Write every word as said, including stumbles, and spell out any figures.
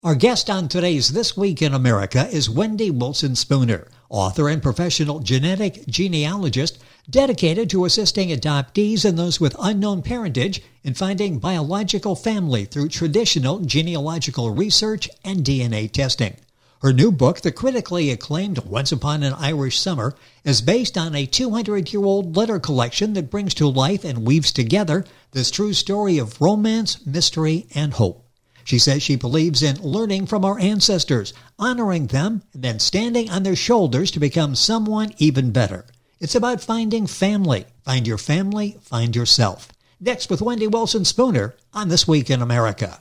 Our guest on today's This Week in America is Wendy Wilson Spooner, author and professional genetic genealogist dedicated to assisting adoptees and those with unknown parentage in finding biological family through traditional genealogical research and D N A testing. Her new book, the critically acclaimed Once Upon an Irish Summer, is based on a two hundred year old letter collection that brings to life and weaves together this true story of romance, mystery, and hope. She says she believes in learning from our ancestors, honoring them, and then standing on their shoulders to become someone even better. It's about finding family. Find your family, find yourself. Next with Wendy Wilson Spooner on This Week in America.